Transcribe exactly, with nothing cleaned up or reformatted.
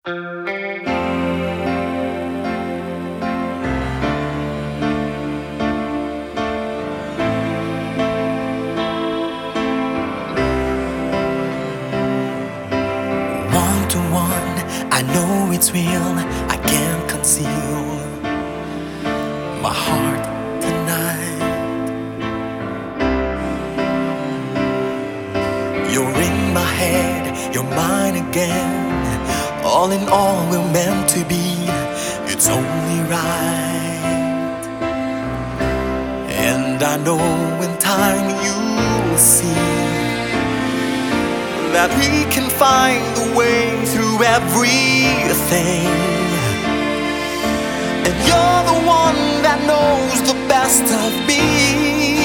One to one, I know it's real, I can't conceal my heart tonight. You're in my head, you're mine again. All in all, we're meant to be, it's only right. And I know in time you'll see that we can find the way through everything. And you're the one that knows the best of me.